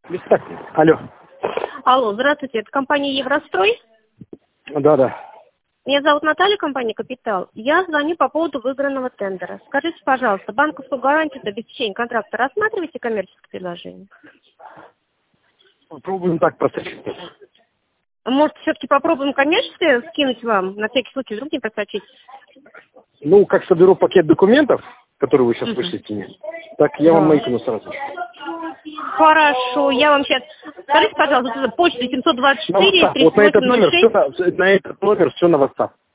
Бесплатно. Алло. Алло, здравствуйте, это компания «Еврострой». Да. Меня зовут Наталья, компания «Капитал». Я звоню по поводу выигранного тендера. Скажите, пожалуйста, банковскую гарантию до обеспечения контракта рассматриваете коммерческое предложение? Попробуем так просочить. Может, все-таки попробуем коммерческое скинуть вам, на всякий случай, вдруг не просочить? Ну, как соберу пакет документов, который вы сейчас вышлите мне, так я вам накину сразу. Хорошо, я вам сейчас... Скажите, пожалуйста, почта 724 Вот на этот номер 3806. все на WhatsApp.